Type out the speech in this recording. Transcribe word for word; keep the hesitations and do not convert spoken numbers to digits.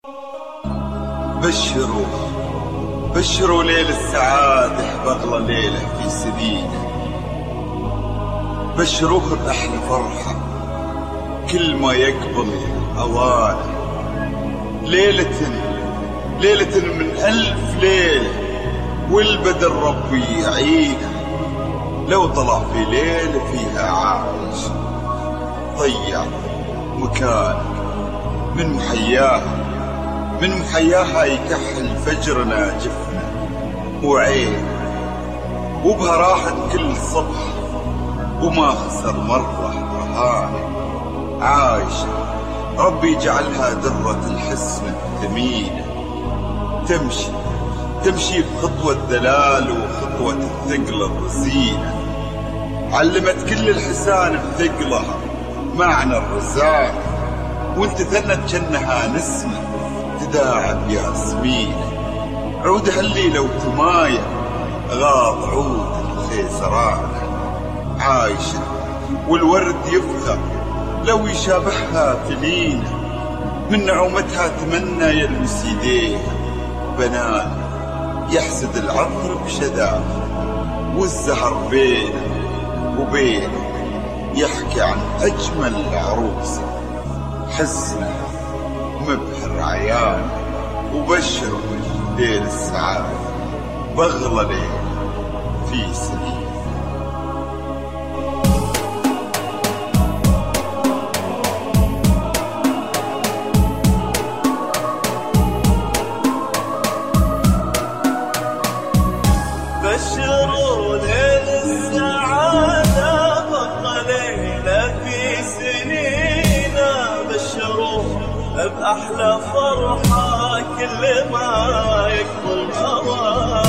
بشروا بشروا ليل السعادة بأغلى ليلة في سنينه، بشروه بأحلى فرحة كل ما يقبل أوانه، ليلة ليلة من ألف ليلة والبدر ربي يعينه، لو طلع في ليلة فيها عايش ضيع مكانك من محياها، من محياها يكحل فجرنا جفنا وعين، وبها راحت كل صبح وما خسر مرة رهانه، عايشة ربي يجعلها درة الحسن الثمينة، تمشي تمشي بخطوة دلال وخطوة الثقل الرزينة، علمت كل الحسان بثقلها معنى الرزانة، وانت ثنت جنها نسمة تداعب ياسمينة، عودها اللي لو تمايا غاض عود الخيزرانة، عايشة والورد يفخر لو يشابهها تلينة، من نعومتها تمنى يلمس يديها بنان، يحسد العطر بشذاها والزهر بينه وبينه، يحكي عن أجمل عروسه حزنه مبهر عيانه، وبشروا ليل السعادة بأغلى ليلة في سنين. بشروا ليل السعادة بأغلى ليلة في سنينا، بشروا بأحلى فرحة كل ما يقبل أوان.